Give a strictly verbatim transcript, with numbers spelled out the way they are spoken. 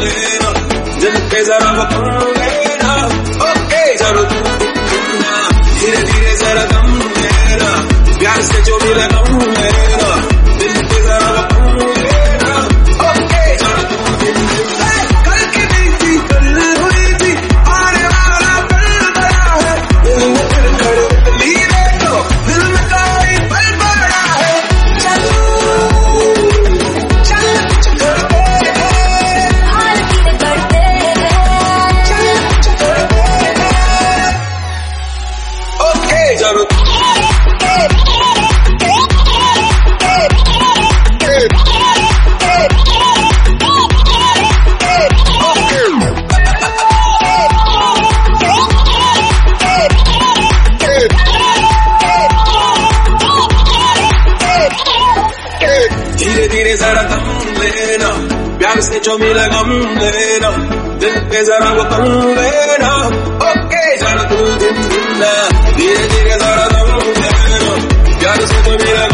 लेना, दिल पे जरा वक़्त लेना, ओके चलो तू धीरे धीरे जरा दम लेना, प्यार से जो मिला दम लेना, दिल पे जरा वक़्त लेना, ओके चलो तू कल की बीती कल हुई थी, आने वाला कल बड़ा है, दिल में धड़कन ली तो दिल में कोई पल बड़ा है, चलो चल कुछ करते हैं, हाल धीरे करते हैं, चल कुछ करते हैं, ओके चलो धीरे धीरे जरा दम लेना, प्यार से जो मिला गम लेना, दिल पे जरा वो कम लेना, ओके चलो तू दिन धीरे धीरे जरा दम लेना, प्यार से जो मिला